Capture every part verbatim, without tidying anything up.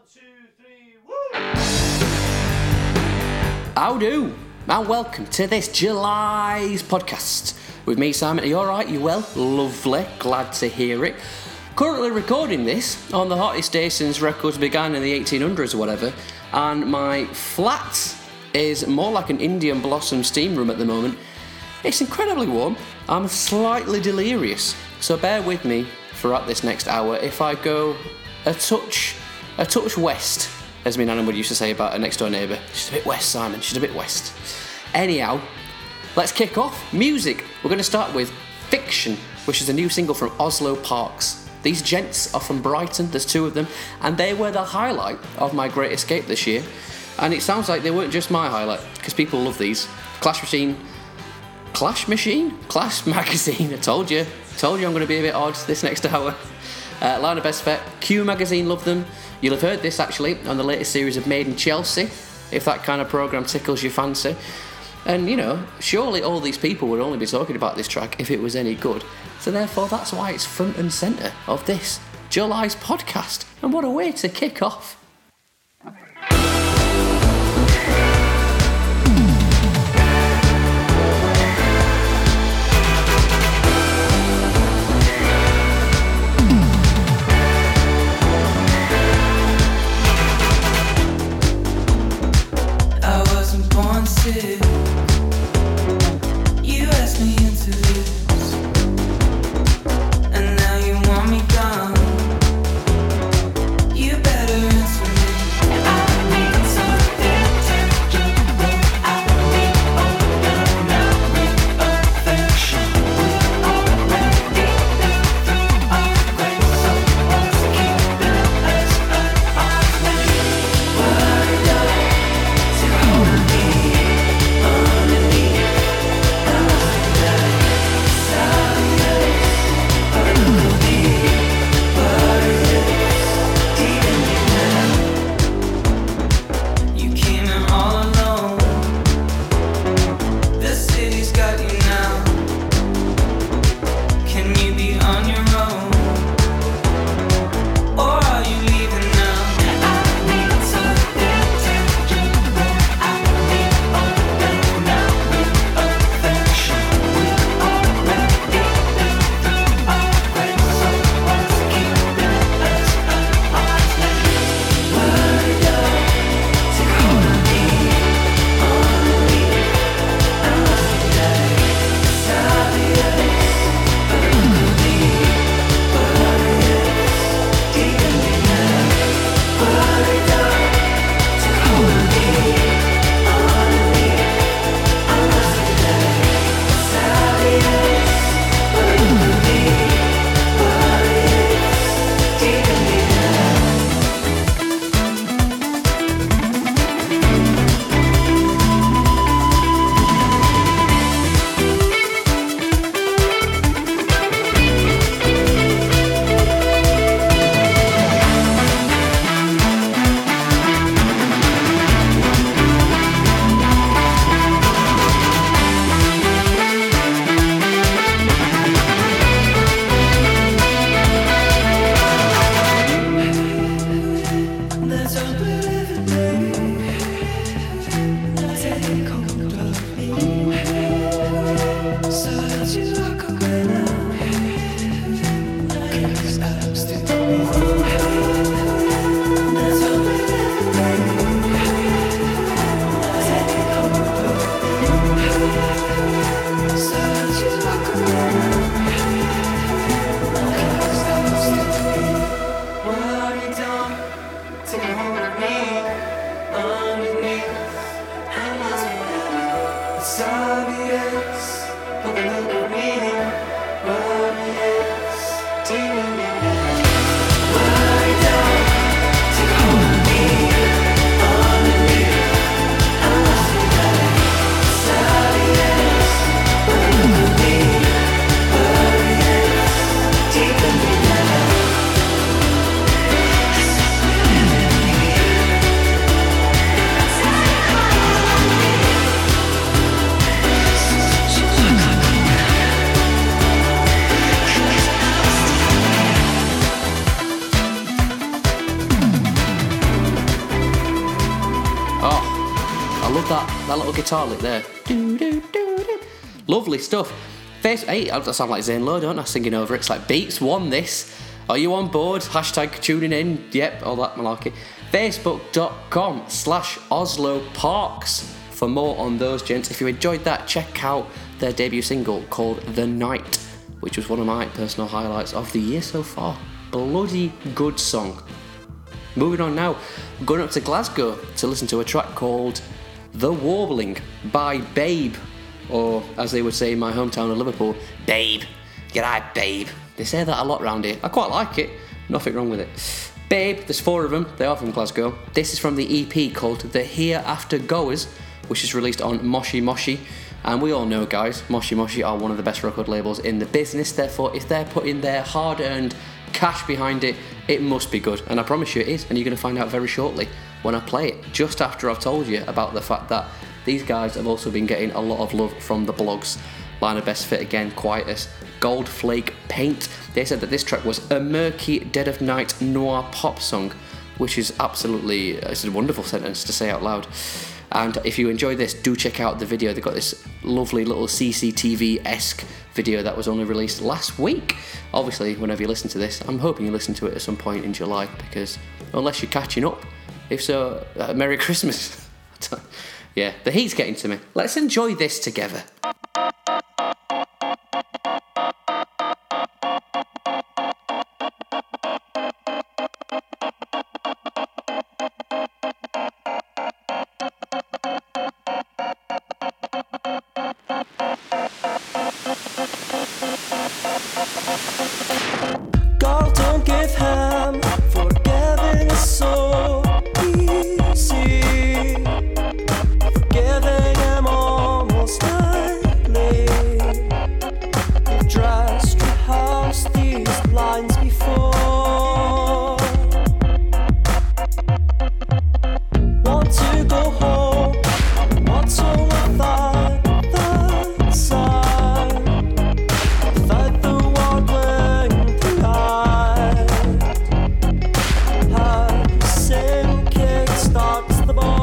two, three, woo! How do? And welcome to this July's podcast with me, Simon. Are you alright? You well? Lovely. Glad to hear it. Currently recording this on the hottest day since records began in the eighteen hundreds or whatever, and my flat is more like an Indian Blossom steam room at the moment. It's incredibly warm. I'm slightly delirious, so bear with me throughout this next hour if I go a touch, a touch west, as me Nana would used to say about her next door neighbour. She's a bit west, Simon. She's a bit west. Anyhow, let's kick off. Music. We're going to start with Fiction, which is a new single from Oslo Parks. These gents are from Brighton. There's two of them, and they were the highlight of my Great Escape this year. And it sounds like they weren't just my highlight, because people love these. Clash Machine. Clash Machine? Clash Magazine. I told you. Told you I'm going to be a bit odd this next hour. Uh, Lana Best Vet. Q Magazine love them. You'll have heard this actually on the latest series of Made in Chelsea, if that kind of programme tickles your fancy. And you know, surely all these people would only be talking about this track if it was any good. So therefore that's why it's front and centre of this July's podcast. And what a way to kick off. You asked me into this, and now you want me gone. You better answer that, that little guitar lick there. Do, do, do, do. Lovely stuff. Face, hey, I sound like Zane Lowe, don't I? Singing over it. It's like, Beats won this. Are you on board? Hashtag tuning in. Yep, all that malarkey. Facebook.com slash Oslo Parks for more on those gents. If you enjoyed that, check out their debut single called The Night, which was one of my personal highlights of the year so far. Bloody good song. Moving on now, going up to Glasgow to listen to a track called The Warbling by Babe, or as they would say in my hometown of Liverpool, Babe. G'day, Babe. They say that a lot round here. I quite like it. Nothing wrong with it. Babe, there's four of them. They are from Glasgow. This is from the E P called The Hereafter Goers, which is released on Moshi Moshi. And we all know, guys, Moshi Moshi are one of the best record labels in the business. Therefore, if they're putting their hard-earned cash behind it, it must be good. And I promise you it is. And you're going to find out very shortly when I play it. Just after I've told you about the fact that these guys have also been getting a lot of love from the blogs. Line of Best Fit again, Quietus, Gold Flake Paint. They said that this track was a murky, dead of night noir pop song, which is absolutely, it's a wonderful sentence to say out loud. And if you enjoy this, do check out the video. They've got this lovely little C C T V-esque video that was only released last week. Obviously, whenever you listen to this, I'm hoping you listen to it at some point in July, because unless you're catching up, if so, uh, Merry Christmas. Yeah, the heat's getting to me. Let's enjoy this together. God, don't give ham, forgiving is so easy. Forgiving him almost nightly. Just rehearse these lines before. Want to go home, what's all of that, that side? Without the warbling pride. How you sing kickstarts the boy.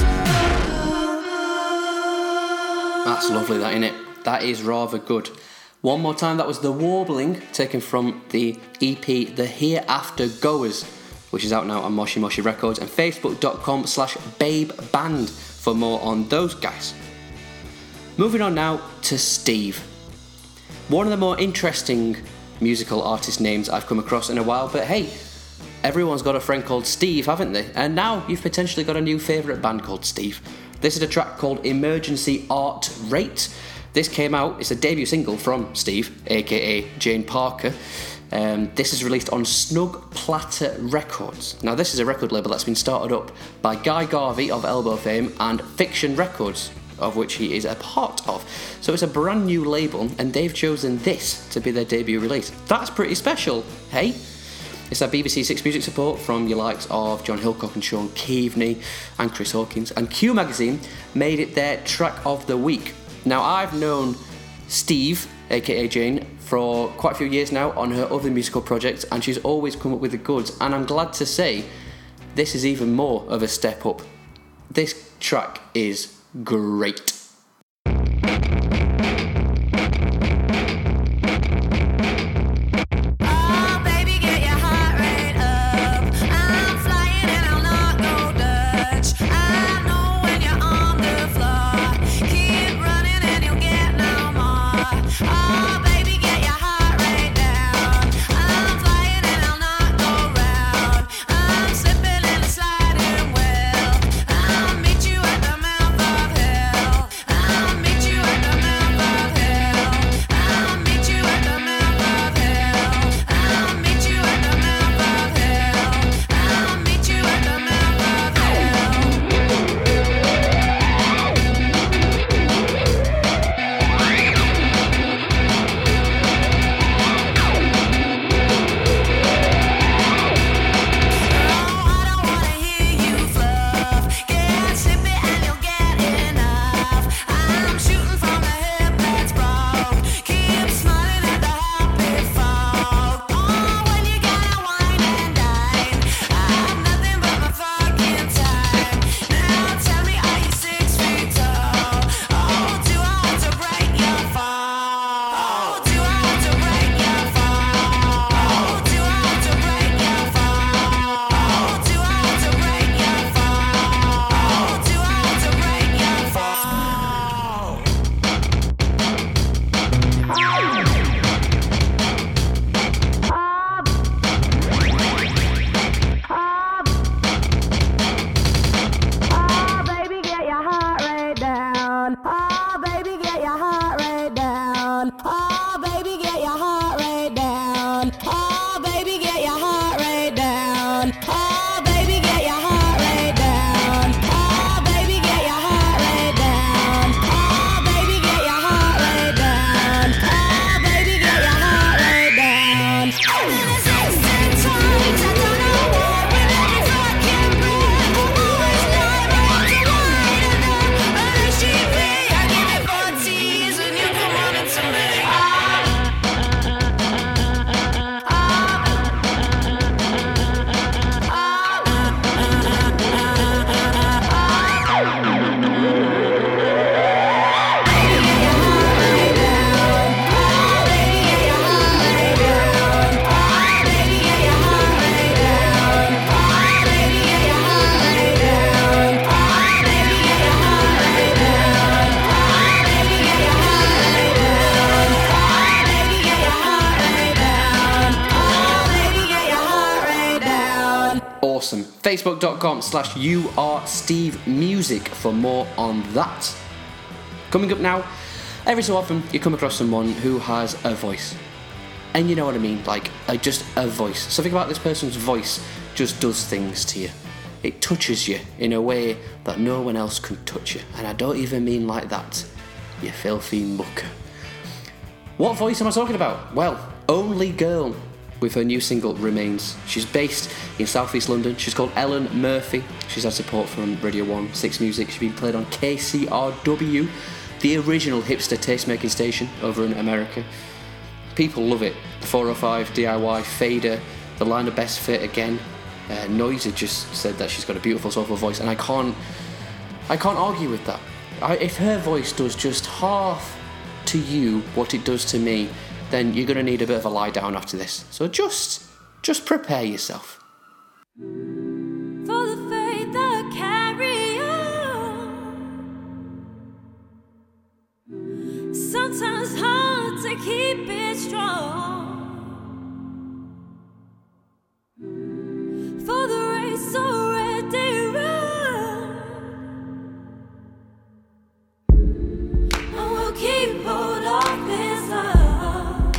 That's lovely, that, innit? That is rather good. One more time, that was The Warbling, taken from the E P The Hereafter Goers, which is out now on Moshi Moshi Records, and facebook.com slash babe band for more on those guys. Moving on now to Steve. One of the more interesting musical artist names I've come across in a while, but hey, everyone's got a friend called Steve, haven't they? And now you've potentially got a new favourite band called Steve. This is a track called Emergency Art Rate. This came out, it's a debut single from Steve, aka Jane Parker. Um, this is released on Snug Platter Records. Now, this is a record label that's been started up by Guy Garvey of Elbow fame and Fiction Records, of which he is a part of. So it's a brand new label, and they've chosen this to be their debut release. That's pretty special, hey? It's had B B C Six music support from your likes of John Hillcock and Sean Keaveney and Chris Hawkins, and Q Magazine made it their track of the week. Now, I've known Steve, aka Jane, for quite a few years now on her other musical projects, and she's always come up with the goods, and I'm glad to say this is even more of a step up. This track is great. Awesome. Facebook.com slash you are Steve Music for more on that. Coming up now, every so often you come across someone who has a voice. And you know what I mean, like, like just a voice. Something about this person's voice just does things to you. It touches you in a way that no one else can touch you. And I don't even mean like that, you filthy mucker. What voice am I talking about? Well, Only Girl, with her new single Remains. She's based in South East London. She's called Ellen Murphy. She's had support from Radio one, Six Music. She's been played on K C R W, the original hipster taste-making station over in America. People love it. four oh five, D I Y, Fader, the line of Best Fit again. Uh, Noiser just said that she's got a beautiful soulful voice, and I can't, I can't argue with that. I, if her voice does just half to you what it does to me, then you're going to need a bit of a lie down after this. So just, just prepare yourself. For the faith that carry on. Sometimes hard to keep it strong. For the race already run. I will keep hold of His love.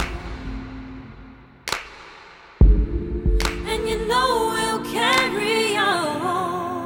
And you know we'll carry on.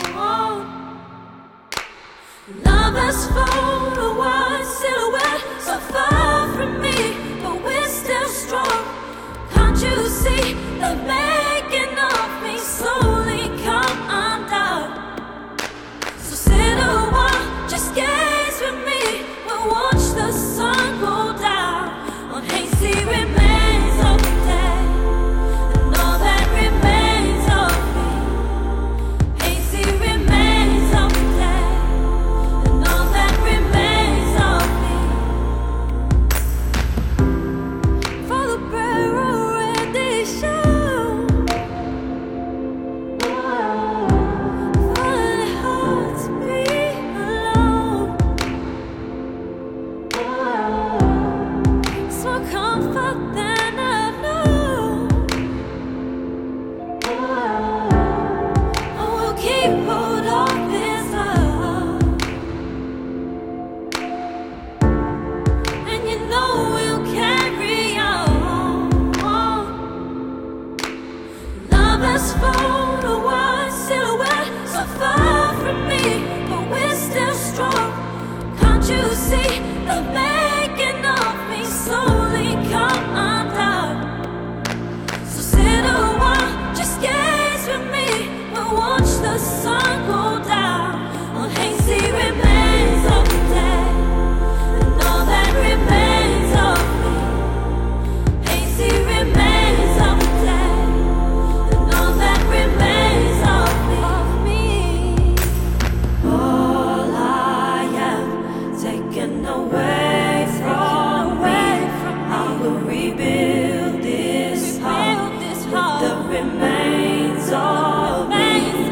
Love has found a white silhouette so far from me, but we're still strong. Can't you see the making of me slowly come undone? So sit a while, just gaze with me. We'll watch the sun go down on hazy remains of the day, and all that remains of me. Hazy remains of the day, and all that remains of me. For the prayer already shown, for the heart to be alone. It's more comfort than I know. I will keep hold of His love, and you know we'll carry on. Love has found a white silhouette so far from me, but we're still strong. Can't you see the making of me slowly come undone? So sit a while, just gaze with me. We'll watch the sun go down on hazy remains of the day, and all that remains of me. Hazy remains of the day, and all that remains of me. All I am taken away from me. I will rebuild this heart with the remains of me.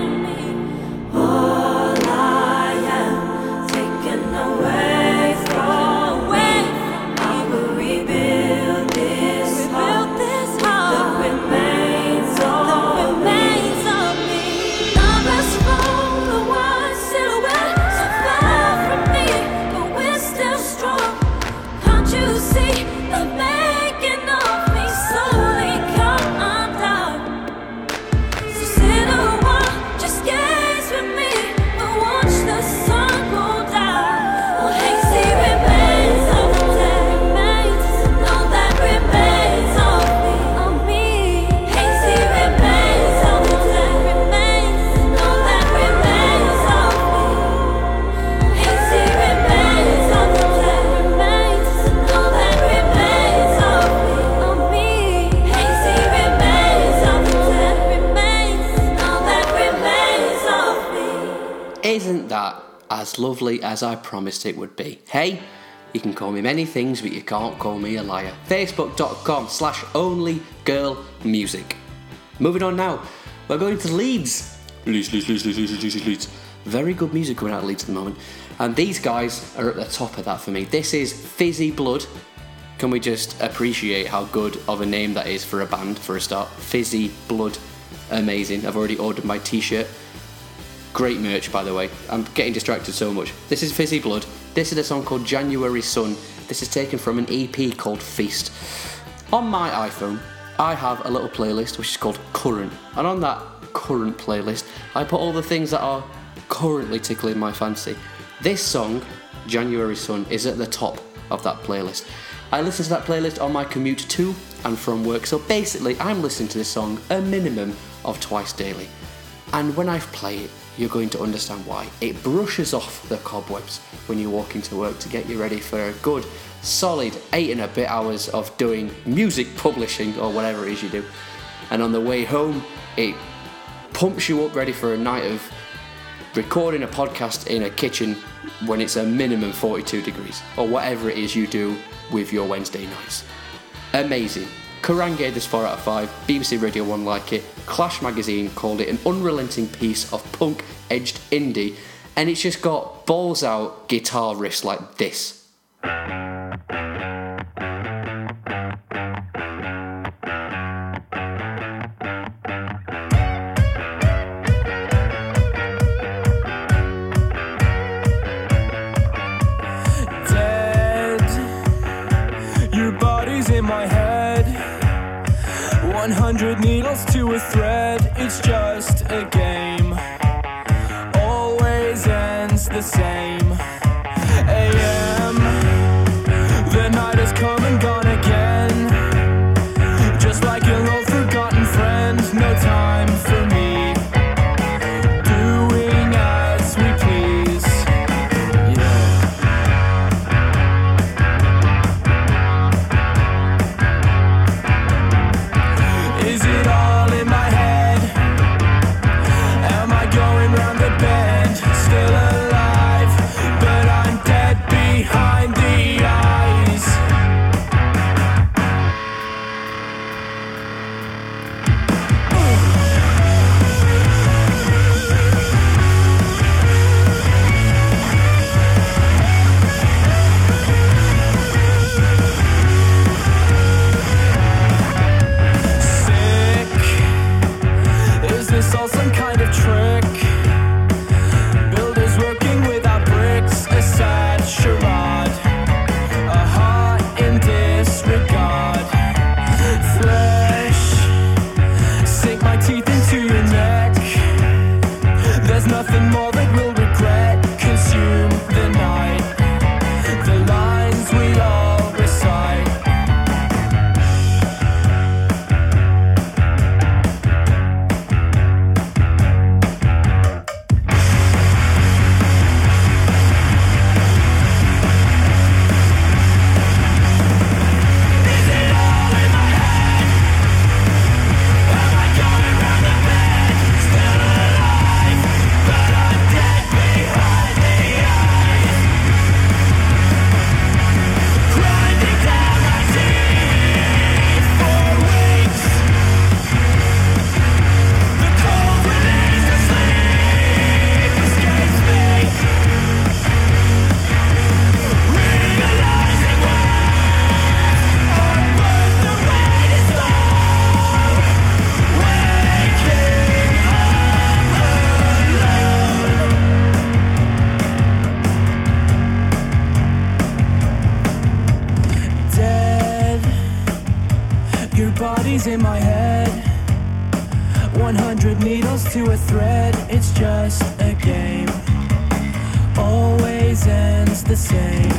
All I am taken away from me. I will rebuild this heart with the remains of me. Love has found a white silhouette so far from me, but we're still strong. Can't you see the making of me slowly come undone? So sit a while, just gaze with me. We'll watch the sun go down on hazy remains of the day, and all that remains of me. Hazy remains of the day, and all that remains of me. Hazy remains of the day, and all that remains of me. Hazy remains of the day, and all that remains of me. Isn't that as lovely as I promised it would be? Hey, you can call me many things, but you can't call me a liar. Facebook.com slash only girl music. Moving on now, we're going to Leeds. Leeds, Leeds, Leeds, Leeds, Leeds, Leeds, Leeds. Very good music coming out of Leeds at the moment. And these guys are at the top of that for me. This is Fizzy Blood. Can we just appreciate how good of a name that is for a band for a start? Fizzy Blood. Amazing. I've already ordered my t-shirt. Great merch, by the way. I'm getting distracted so much. This is Fizzy Blood. This is a song called January Sun. This is taken from an E P called Feast. On my iPhone, I have a little playlist which is called Current. And on that current playlist, I put all the things that are currently tickling my fancy. This song, January Sun, is at the top of that playlist. I listen to that playlist on my commute to and from work, so basically I'm listening to this song a minimum of twice daily. And when I play it, you're going to understand why. It brushes off the cobwebs when you walk into work to get you ready for a good, solid eight and a bit hours of doing music publishing or whatever it is you do. And on the way home, it pumps you up ready for a night of recording a podcast in a kitchen when it's a minimum forty-two degrees, or whatever it is you do with your Wednesday nights. Amazing. Kerrang gave this four out of five, B B C Radio one like it, Clash magazine called it an unrelenting piece of punk-edged indie, and it's just got balls out guitar riffs like this. In my head, one hundred needles to a thread. It's just a game, always ends the same. A M, the night has come and gone again, just like an old forgotten friend. No time for me, doing as we please. Yeah. Is it all in my head? Am I going round the bend? Still alive, but I'm dead behind the eyes. Sick. Is this all some kind of trick? Builders working without bricks, a sad charade, a heart in disregard. Flesh, sink my teeth into your neck. There's nothing more that we'll regret. Consume the night, the lines we all recite. Dead, your body's in my head. one hundred needles to a thread. It's just a game, always ends the same.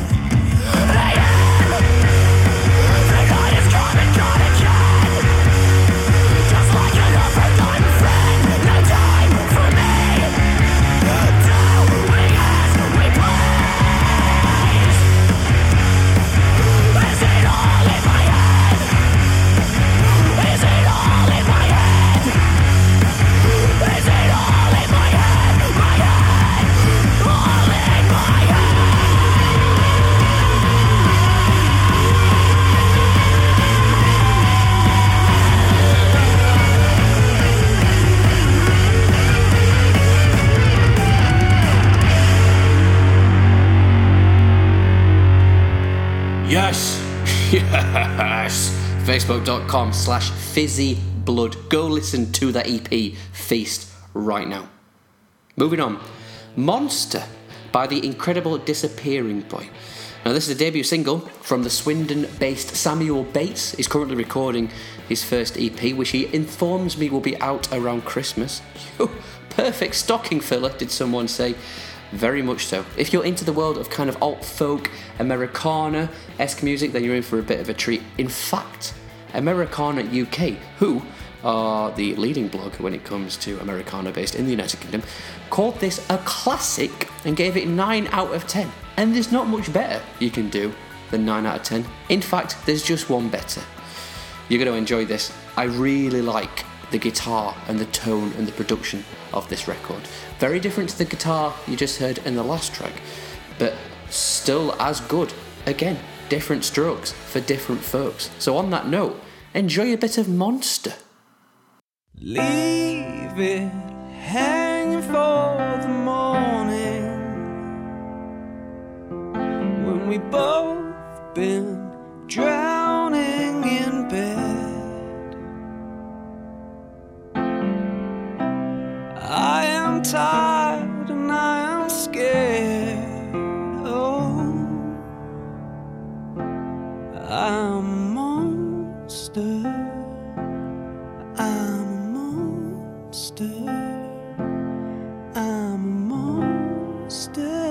Yes, yes. Facebook.com slash fizzy blood. Go listen to that E P, Feast, right now. Moving on. Monster by the incredible Disappearing Boy. Now, this is a debut single from the Swindon-based Samuel Bates. He's currently recording his first E P, which he informs me will be out around Christmas. Perfect stocking filler, did someone say. Very much so. If you're into the world of kind of alt-folk, Americana-esque music, then you're in for a bit of a treat. In fact, Americana U K, who are the leading blog when it comes to Americana based in the United Kingdom, called this a classic and gave it nine out of ten. And there's not much better you can do than nine out of ten. In fact, there's just one better. You're going to enjoy this. I really like the guitar and the tone and the production of this record. Very different to the guitar you just heard in the last track, but still as good. Again, different strokes for different folks. So on that note, enjoy a bit of Monster. Leave it hanging for the morning, when we both been drowning in bed. I am tired and I am scared. Oh, I'm a monster. I'm a monster. I'm a monster.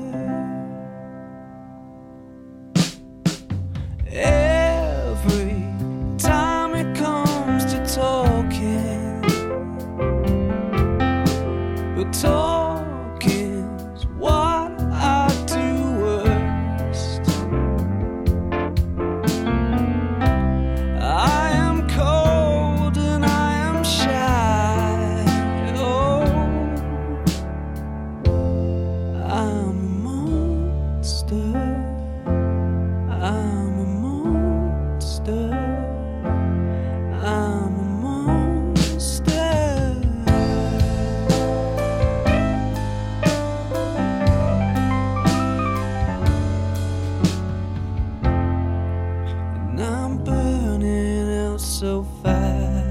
Every time it comes to talking, but talking's what I do worst. I am cold and I am shy. Oh, I'm a monster. I'm a monster. I'm a monster. And I'm burning out so fast.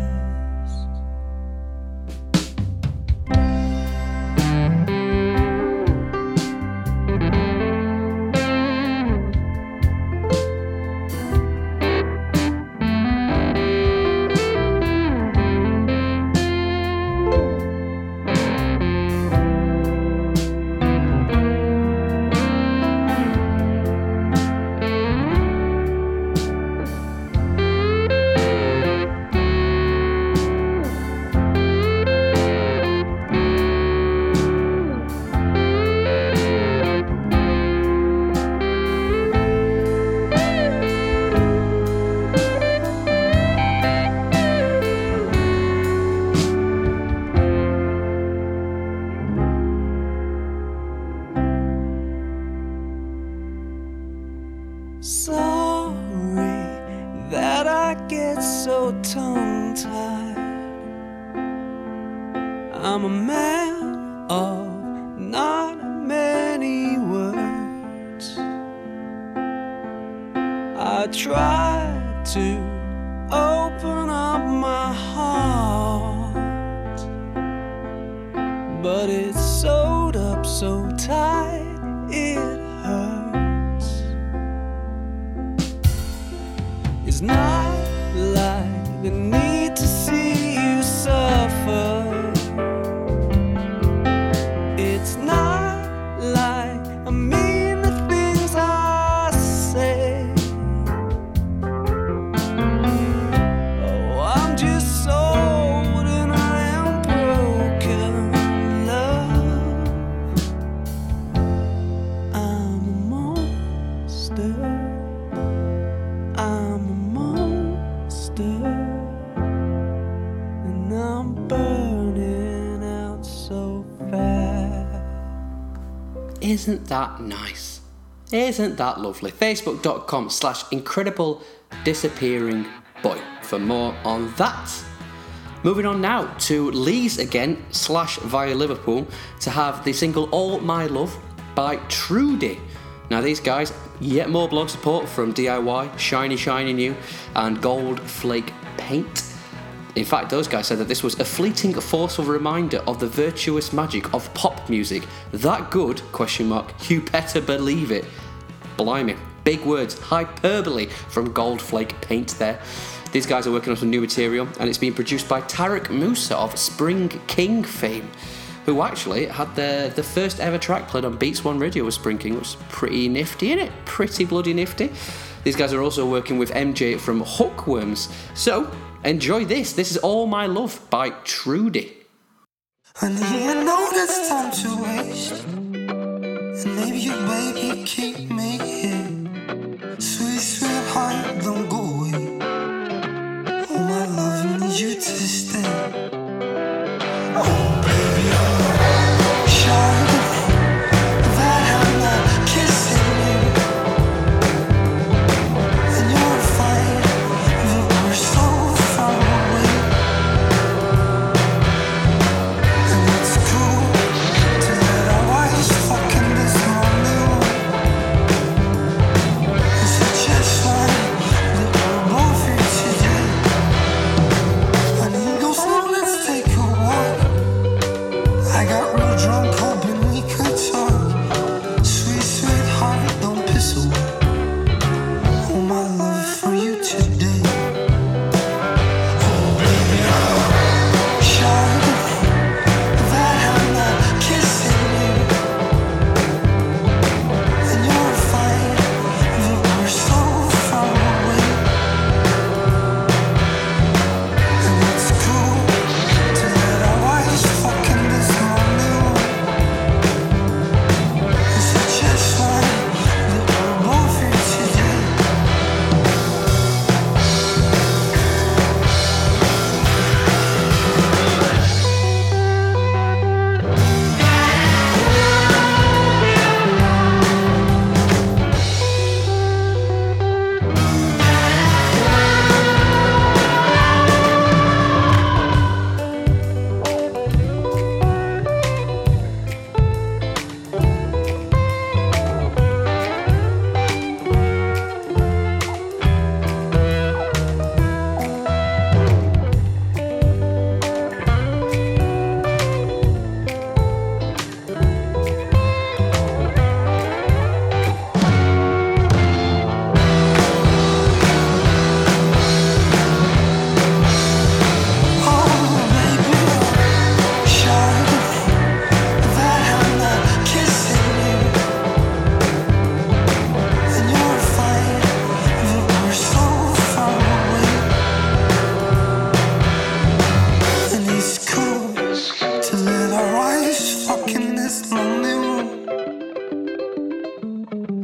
Sorry that I get so tongue-tied. I'm a man of not many words. I try to open up my heart, but it's sewed up so tight it hurts. It's not like I need to see you suffer. It's not like I mean the things I say. Oh, I'm just sold and I am broken, love. I'm a monster. I'm a monster, and I'm burning out so fast. Isn't that nice? Isn't that lovely? Facebook.com slash incredible disappearing boy for more on that. Moving on now to Leeds again, slash via Liverpool, to have the single All My Love by Trudy. Now these guys, yet more blog support from D I Y, Shiny Shiny New and Gold Flake Paint. In fact, those guys said that this was a fleeting, forceful reminder of the virtuous magic of pop music. That good, question mark, you better believe it. Blimey, big words, hyperbole from Gold Flake Paint there. These guys are working on some new material and it's being produced by Tarek Musa of Spring King fame, who actually had the, the first ever track played on Beats One Radio with Spring King. It was pretty nifty, innit? Pretty bloody nifty. These guys are also working with M J from Hookworms. So, enjoy this. This is All My Love by Trudy. I didn't even know there's time to waste. And maybe you, baby, keep me here. Sweet, sweet heart, don't go away. Oh, my love, I need you to stay.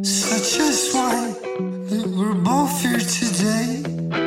Such as why we're both here today.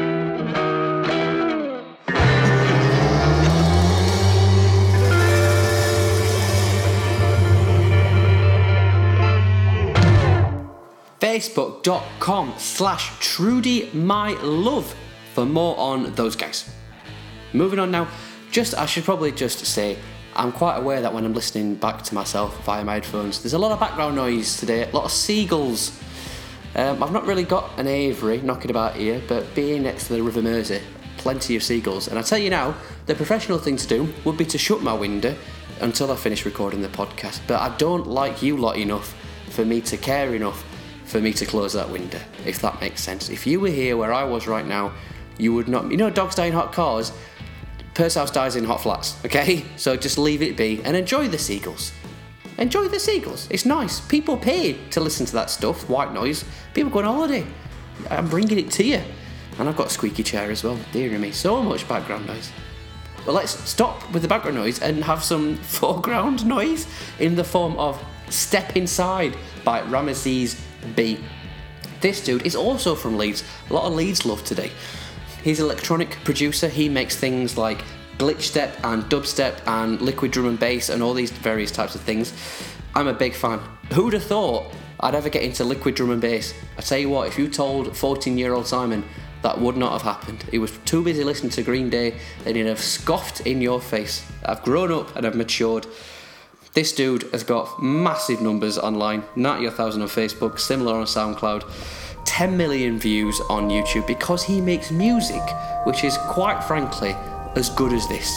Facebook.com slash Trudy My Love for more on those guys. Moving on now, just I should probably just say I'm quite aware that when I'm listening back to myself via my headphones, there's a lot of background noise today, a lot of seagulls. Um, I've not really got an aviary knocking about here, but being next to the River Mersey, plenty of seagulls. And I tell you now, the professional thing to do would be to shut my window until I finish recording the podcast. But I don't like you lot enough for me to care enough for me to close that window, if that makes sense. If you were here where I was right now, you would not... You know, dogs die in hot cars? Pursehouse dies in hot flats, okay? So just leave it be and enjoy the seagulls. Enjoy the seagulls. It's nice. People pay to listen to that stuff, white noise. People go on holiday. I'm bringing it to you. And I've got a squeaky chair as well. Dear me, so much background noise. But let's stop with the background noise and have some foreground noise in the form of Step Inside by Ramesses B. This dude is also from Leeds. A lot of Leeds love today. He's an electronic producer. He makes things like glitch step and dubstep and liquid drum and bass and all these various types of things. I'm a big fan. Who'd have thought I'd ever get into liquid drum and bass? I tell you what, if you told fourteen-year-old Simon, that would not have happened. He was too busy listening to Green Day and he'd have scoffed in your face. I've grown up and I've matured. This dude has got massive numbers online, ninety thousand on Facebook, similar on SoundCloud, ten million views on YouTube because he makes music which is quite frankly as good as this.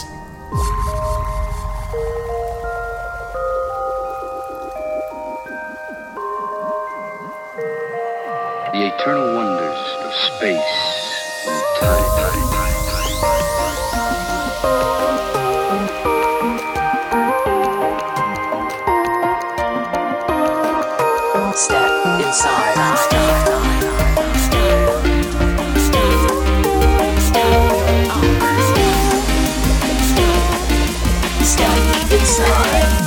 The eternal wonders of space and time. Step inside. Step inside.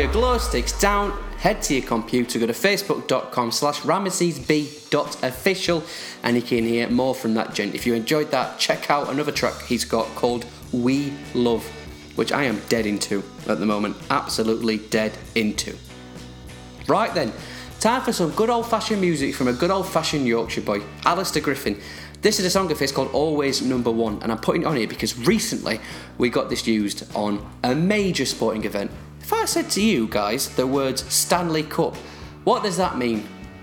your glow sticks down, head to your computer, go to facebook.com slash ramessesb.official, and you can hear more from that gent. If you enjoyed that, check out another track he's got called We Love, which I am dead into at the moment. Absolutely dead into. Right then, time for some good old-fashioned music from a good old-fashioned Yorkshire boy, Alistair Griffin. This is a song of his called Always Number One, and I'm putting it on here because recently we got this used on a major sporting event. If I said to you guys the words Stanley Cup, what does that mean?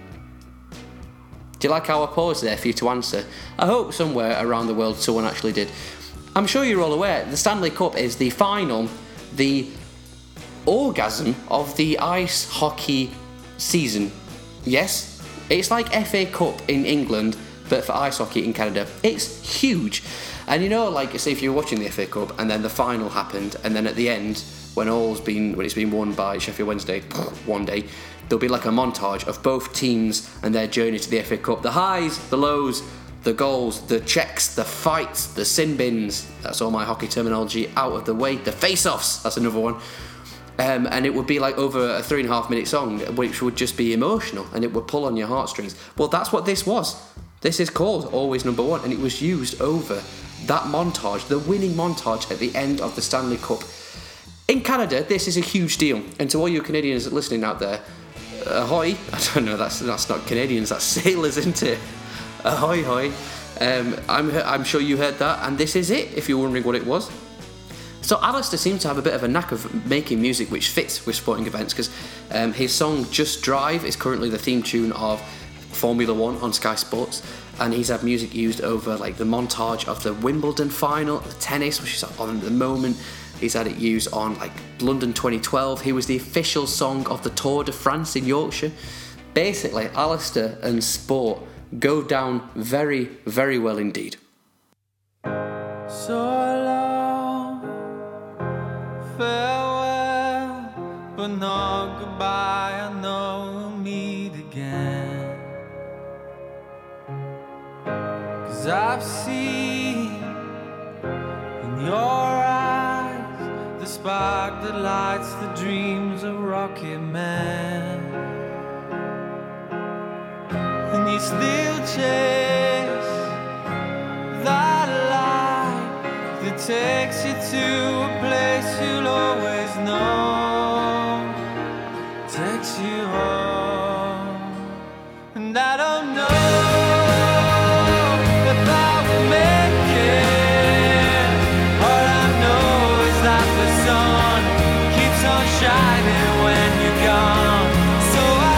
Do you like how I paused there for you to answer? I hope somewhere around the world someone actually did. I'm sure you're all aware, the Stanley Cup is the final, the orgasm of the ice hockey season. Yes, it's like F A Cup in England, but for ice hockey in Canada. It's huge. And you know, like, say if you're watching the F A Cup and then the final happened, and then at the end, when all's been, when it's been won by Sheffield Wednesday one day, there'll be like a montage of both teams and their journey to the F A Cup. The highs, the lows, the goals, the checks, the fights, the sin bins, that's all my hockey terminology, out of the way, the face-offs, that's another one. Um, and it would be like over a three and a half minute song, which would just be emotional and it would pull on your heartstrings. Well, that's what this was. This is called Always Number One, and it was used over that montage, the winning montage at the end of the Stanley Cup. In Canada, this is a huge deal, and to all you Canadians listening out there, ahoy! I don't know, that's that's not Canadians, that's sailors, isn't it? Ahoy, hoy! Um, I'm I'm sure you heard that, and this is it. If you're wondering what it was. So Alistair seems to have a bit of a knack of making music which fits with sporting events, because um, his song Just Drive is currently the theme tune of Formula One on Sky Sports, and he's had music used over like the montage of the Wimbledon final, the tennis, which is on at the moment. He's had it used on like London twenty twelve. He was the official song of the Tour de France in Yorkshire. Basically, Alistair and sport go down very, very well indeed. So long, farewell, but not goodbye. I know we'll meet again. 'Cause I've seen in your eyes the spark that lights the dreams of Rocket Man. And you still chase that light that takes you to a place you'll always know, takes you home. And I don't know if I will make it. All I know is that the sun keeps on shining when you're gone. So I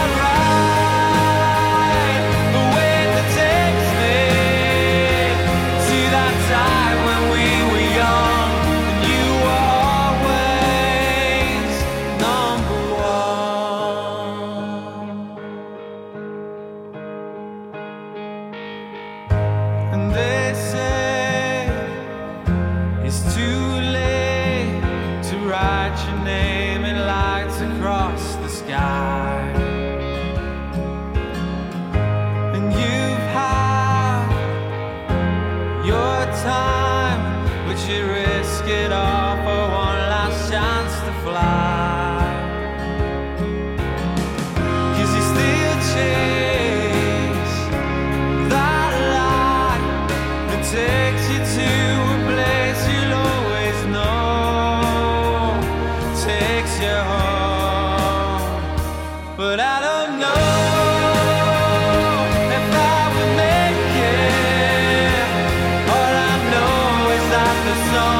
ride the wind that takes me to that time when we were young, and you were always number one. And they say it's too late to write your name in lights across the sky. And you've had your time, but you risk it all for one last chance to fly. 'Cause you still chase that light that takes you to a place you'll always know, takes you home. But I don't know if I will make it. All I know is that the sun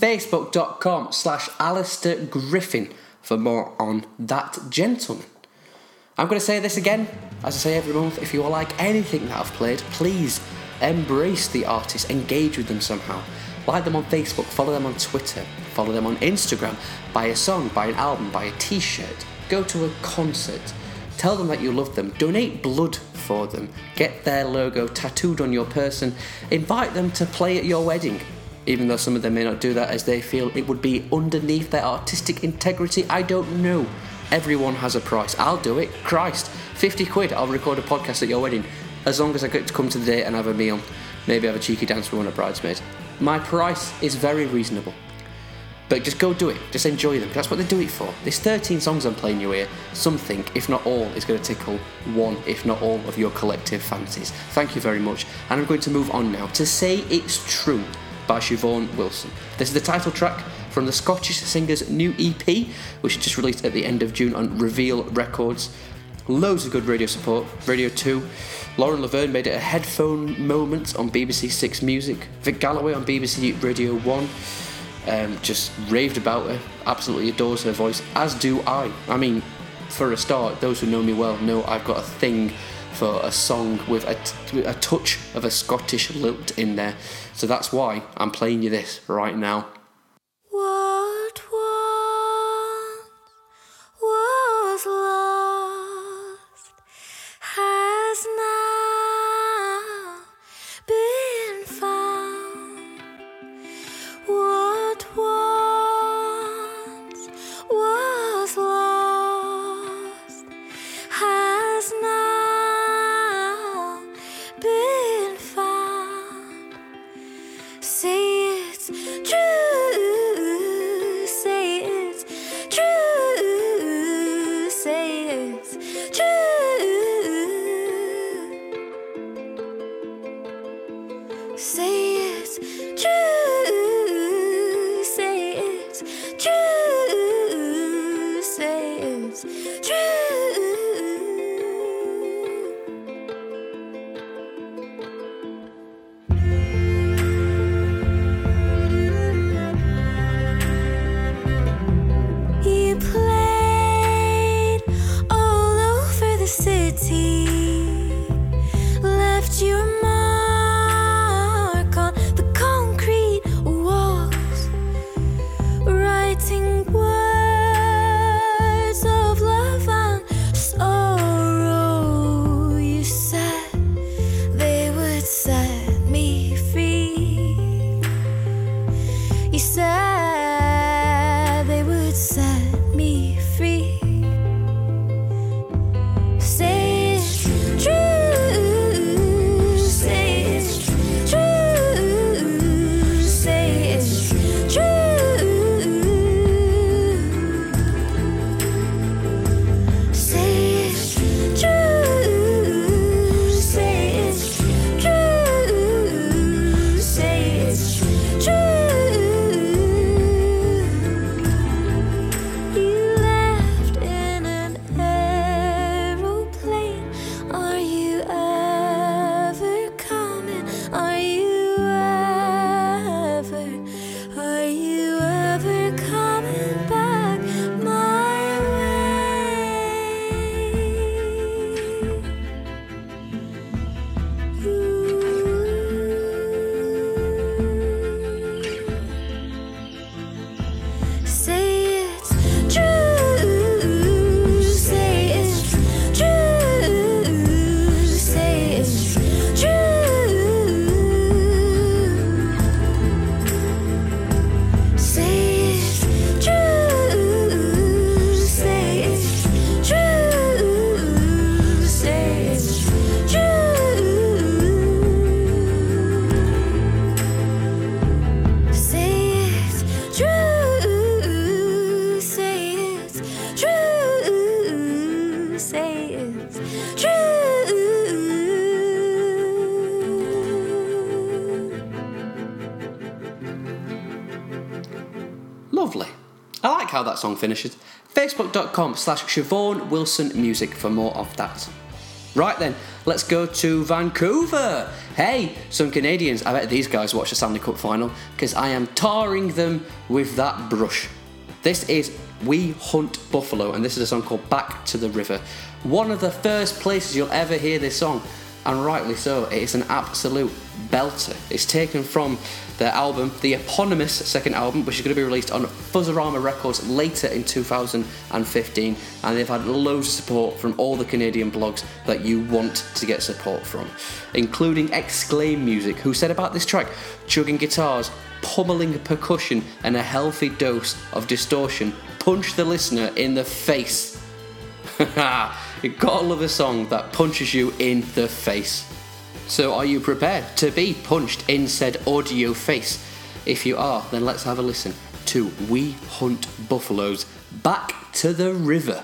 Facebook.com slash Alistair Griffin for more on that gentleman. I'm going to say this again, as I say every month, if you like anything that I've played, please embrace the artist, engage with them somehow. Like them on Facebook, follow them on Twitter, follow them on Instagram, buy a song, buy an album, buy a t-shirt, go to a concert, tell them that you love them, donate blood for them, get their logo tattooed on your person, invite them to play at your wedding, even though some of them may not do that as they feel it would be underneath their artistic integrity. I don't know. Everyone has a price. I'll do it. Christ, fifty quid, I'll record a podcast at your wedding, as long as I get to come to the day and have a meal, maybe have a cheeky dance with one of the bridesmaids. My price is very reasonable. But just go do it. Just enjoy them. That's what they do it for. There's thirteen songs I'm playing you here. Something, if not all, is going to tickle one, if not all, of your collective fancies. Thank you very much. And I'm going to move on now to Say It's True by Siobhan Wilson. This is the title track from the Scottish singer's new E P, which was just released at the end of June on Reveal Records. Loads of good radio support. Radio two. Lauren Laverne made it a headphone moment on B B C Six Music. Vic Galloway on B B C Radio one. Um, just raved about her. Absolutely adores her voice, as do I. I mean, for a start, those who know me well know I've got a thing for a song with a, t- a touch of a Scottish lilt in there. So that's why I'm playing you this right now. What once was lost has now been found. What once was lost has now been found. Say it's true, say it's true, say it's true. Say it's true, say it's true, say it's true. You played all over the city, left your mark on the concrete walls, writing words of love and sorrow. You said they would set me free. You said they would set me free. Say it's true, say it's true, say it's true. Say it's true, say it's true, say it's true. You left in an aeroplane. Are you ever coming? Are you ever, are you ever coming back my way? Say it's true, say it's true, say it's true. Say it's true, say it's true, say it's true. Say it's true, say it's true, say it's true. Lovely. I like how that song finishes. Facebook.com slash Siobhan Wilson Music for more of that. Right then, let's go to Vancouver. Hey, some Canadians. I bet these guys watch the Stanley Cup final because I am tarring them with that brush. This is We Hunt Buffalo, and this is a song called Back to the River. One of the first places you'll ever hear this song, and rightly so. It is an absolute belter. It's taken from their album, the eponymous second album, which is going to be released on Fuzzorama Records later in two thousand fifteen, and they've had loads of support from all the Canadian blogs that you want to get support from, including Exclaim Music, who said about this track, chugging guitars, pummeling percussion, and a healthy dose of distortion punch the listener in the face. You gotta love a song that punches you in the face. So are you prepared to be punched in said audio face? If you are, then let's have a listen to We Hunt Buffalo's Back to the River.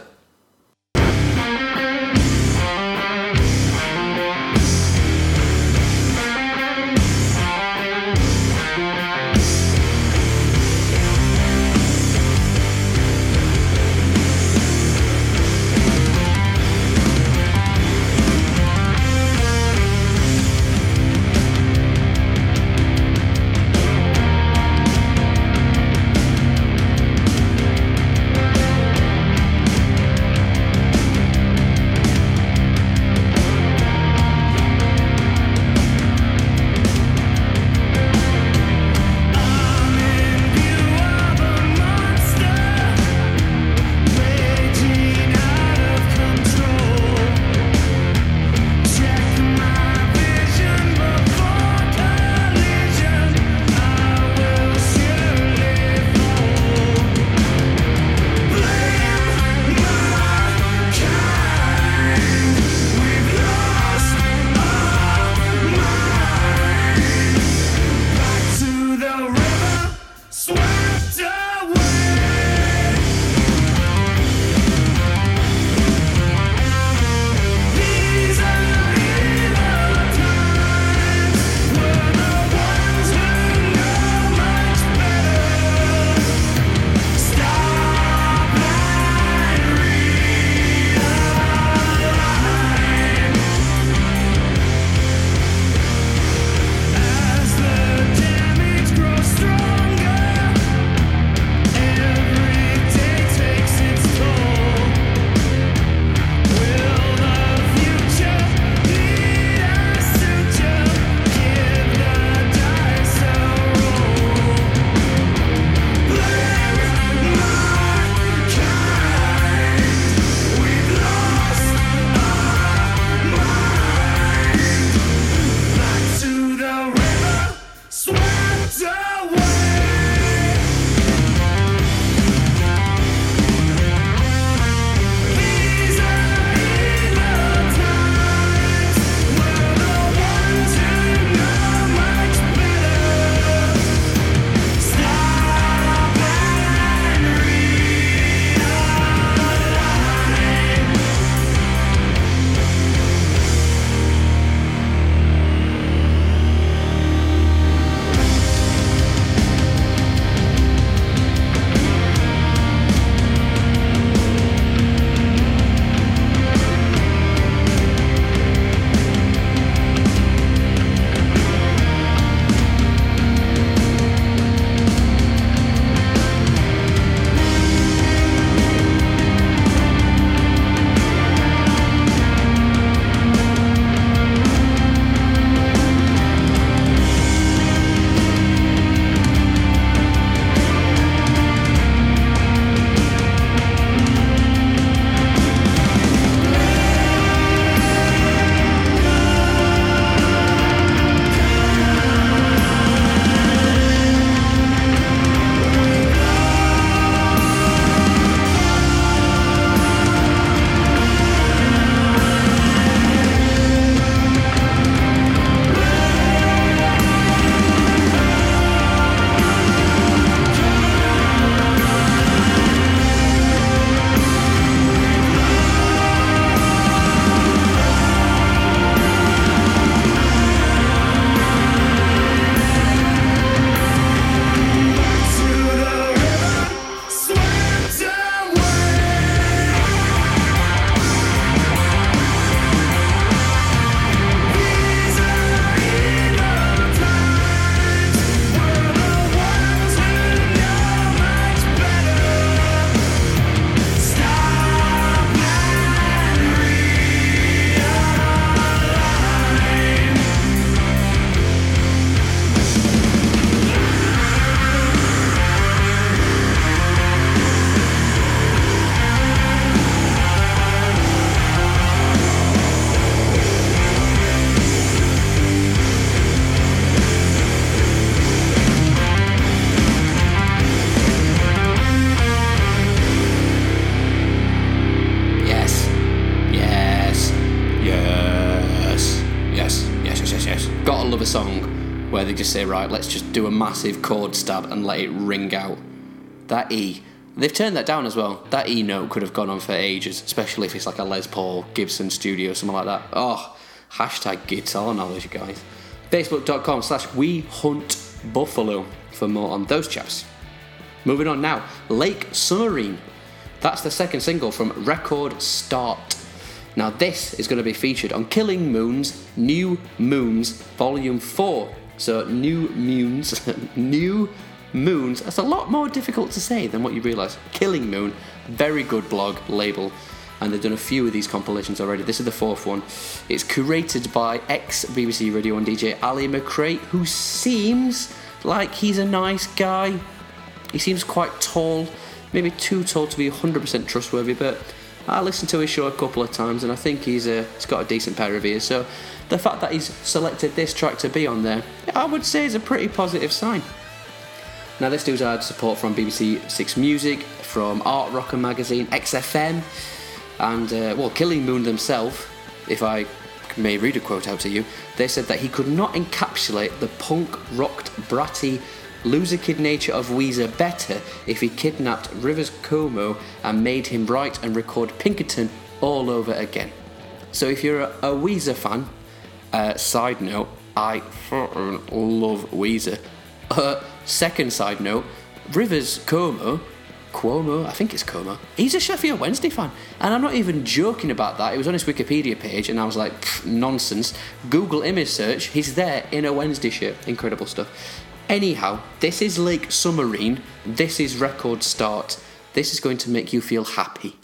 of a song where they just say, right, let's just do a massive chord stab and let it ring out. That E. They've turned that down as well. That E note could have gone on for ages, especially if it's like a Les Paul, Gibson Studio, something like that. Oh, hashtag guitar knowledge, guys. Facebook.com slash We Hunt Buffalo for more on those chaps. Moving on now, Lake Submarine. That's the second single from Record Start. Now this is going to be featured on Killing Moon's New Moons Volume four. So New Moons, New Moons, that's a lot more difficult to say than what you realise. Killing Moon, very good blog, label, and they've done a few of these compilations already. This is the fourth one. It's curated by ex-B B C Radio one D J Ali McRae, who seems like he's a nice guy. He seems quite tall, maybe too tall to be one hundred percent trustworthy, but I listened to his show a couple of times and I think he's, uh, he's got a decent pair of ears. So the fact that he's selected this track to be on there, I would say is a pretty positive sign. Now this dude's had support from B B C Six Music, from Art Rocker magazine, X F M, and uh, well, Killing Moon themselves, if I may read a quote out to you, they said that he could not encapsulate the punk-rocked, bratty, loser kid nature of Weezer better if he kidnapped Rivers Cuomo and made him write and record Pinkerton all over again. So if you're a, a Weezer fan, uh, side note, I fucking love Weezer. Uh, second side note, Rivers Cuomo, Cuomo, I think it's Cuomo, he's a Sheffield Wednesday fan. And I'm not even joking about that. It was on his Wikipedia page and I was like, nonsense. Google image search, he's there in a Wednesday shirt. Incredible stuff. Anyhow, this is Lake Submarine. This is Record Start. This is going to make you feel happy.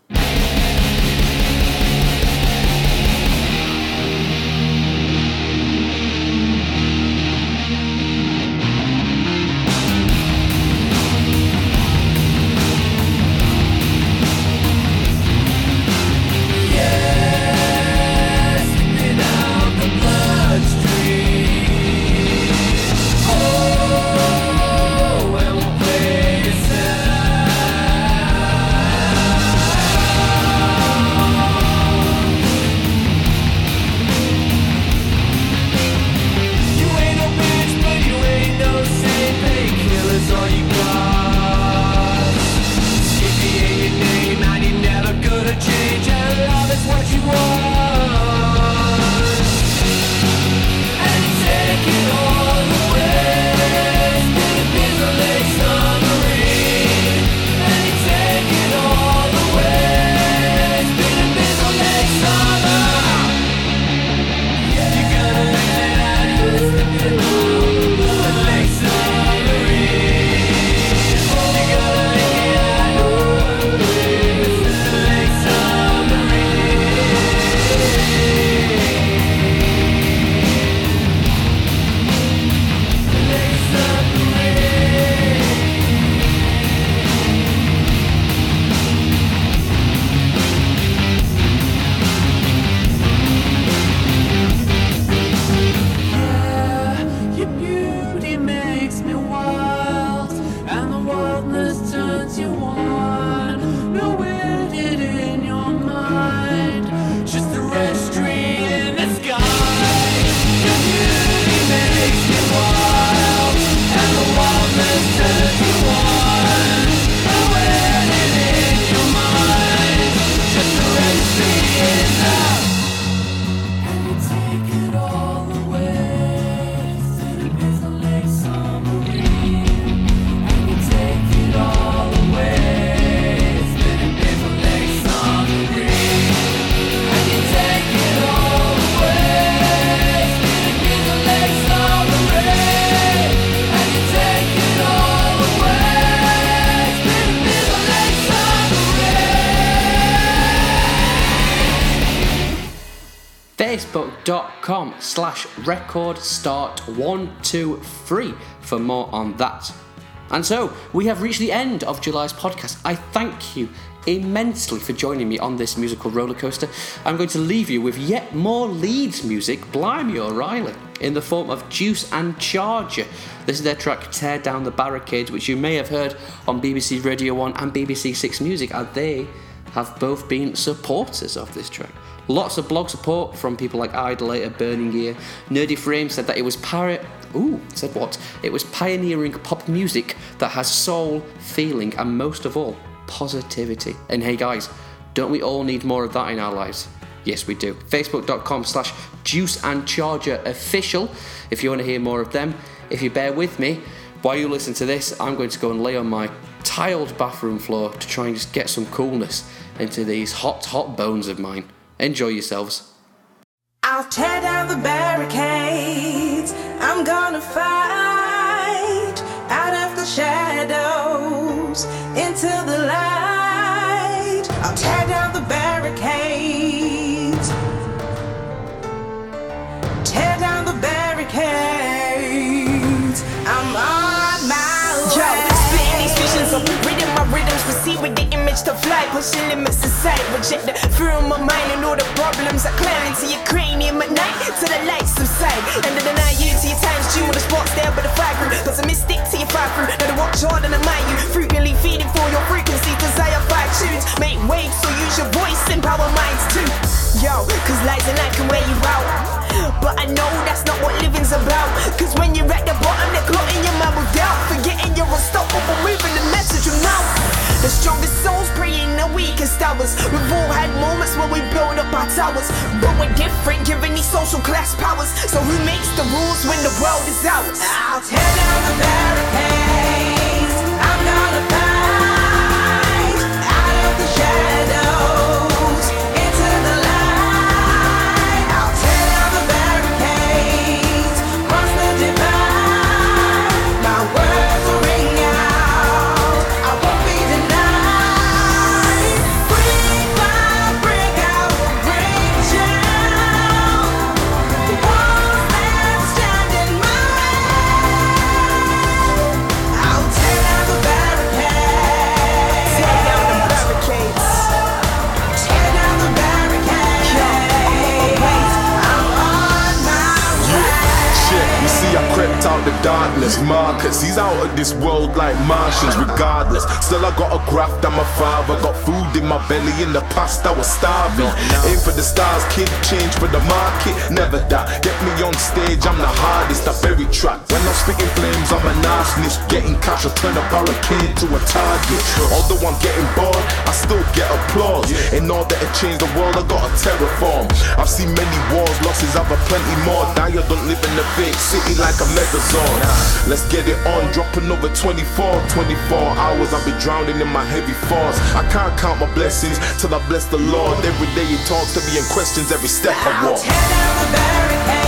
Facebook.com slash record start one two three for more on that. And so we have reached the end of July's podcast. I thank you immensely for joining me on this musical roller coaster. I'm going to leave you with yet more Leeds music, Blimey O'Reilly, in the form of Juice and Charger. This is their track Tear Down the Barricades, which you may have heard on B B C Radio one and B B C Six Music, and they have both been supporters of this track. Lots of blog support from people like Idolator, Burning Gear. Nerdy Frame said that it was pirate. Ooh, said what? It was pioneering pop music that has soul, feeling, and most of all, positivity. And hey guys, don't we all need more of that in our lives? Yes, we do. Facebook.com slash Juice and Charger official if you want to hear more of them. If you bear with me, while you listen to this, I'm going to go and lay on my tiled bathroom floor to try and just get some coolness into these hot, hot bones of mine. Enjoy yourselves. I'll tear down the barricades. I'm gonna fight out of the shadows into the light. I'll tear down the barricades. Tear down the barricades. I'm on my way. Yo, spitting these visions of rhythm, my rhythms receive with the image to fly, pushing limits aside, reject the fear of my mind and all the problems that climb into your cranium at night till the lights subside. And then deny you to your times due when the spot's there but the fire through. Cause a mystic to your fire through. Now to watch harder than mind you, frequently feeding for your frequency, desire five tunes. Make waves so use your voice, empower minds too. Yo, cause lies and night can wear you out, but I know that's not what living's about. Cause when you're at the bottom, they're clotting your mind with doubt, forgetting you're unstoppable, moving the message from now. The strongest souls praying the weakest hours. We've all had moments when we build up our towers, but we're different given these social class powers. So who makes the rules when the world is ours? I'll tear down the barricades. I'm gonna fight out of the shadows into the light. I'll tear down the barricades, cross the divide. My words will ring out, I won't be denied. Brick by brick I will break down the walls that stand in my way. I'll tear down the barricades. Tear down the barricades. Tear down the barricades. I'm on my way. Shit, you see I crept out the darkness. Marcus, he's out of this world like Martians regardless. Still I got a graft and my father got food in my belly. In the past I was starving. Aim for the stars, kid, change for the market. Never die, get me on stage, I'm the hardest. I bury track, when I'm spitting flames I'm an arsonist. Getting cash, I turn a barricade to a target. Although I'm getting bored, I still get applause. In order to change the world I gotta terraform. I've seen many wars, losses, I've had plenty more. Dyer don't live in the fake city like a megazord. Let's get it on, drop another twenty-four twenty-four hours, I'll be drowning in my heavy force. I can't count my blessings till I bless the Lord. Every day he talks to me and questions every step I I'll walk. tear down the barricades.